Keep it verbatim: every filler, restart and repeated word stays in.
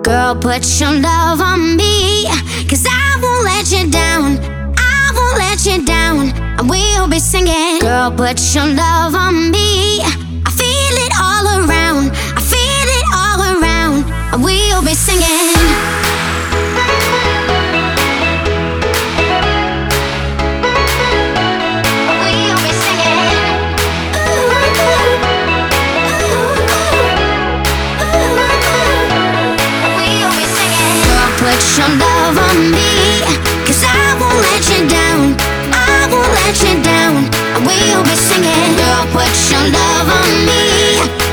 Girl, put your love on me, cause I won't let you down. I won't let you down. And we'll be singing. Girl, put your love on me. I feel it all around. I feel it all around. And we'll be singing. Put your love on me, cause I won't let you down. I won't let you down. And we'll be singing. Girl, put your love on me.